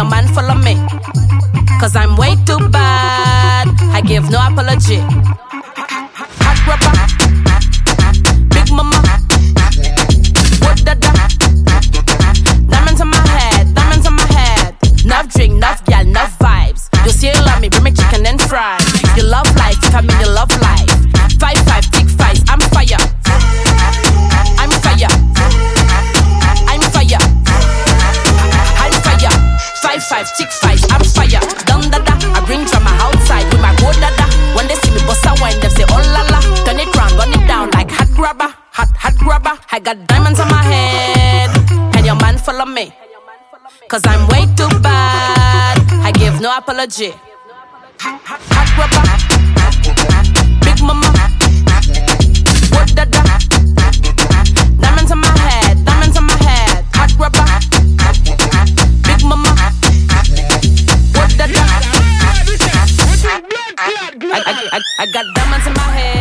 your man follow me? Cause I'm way too bad, I give no apology. Hot rubber, big mama, what dada. Diamonds on my head, diamonds on my head. Enough drink, enough gal, enough vibes. You say you love me, bring me chicken and fries. You love life, if I mean you love life. 5-5, tick 5, I'm fire. I'm fire. I'm fire. I'm fire. 5-5, tick 5, I'm fire. Down dada, I bring drama outside with my go dada. When they see me bust a wine, they say oh la la. Turn it round, run it down like hot grabber. Hot grabber. I got diamonds on my head, and your man follow me. Cause I'm way too bad, I give no apology. Hot rubber, big mama, what dada. Diamonds on my head, diamonds on my head. Hot rubber, big mama, what dada. I got diamonds in my head.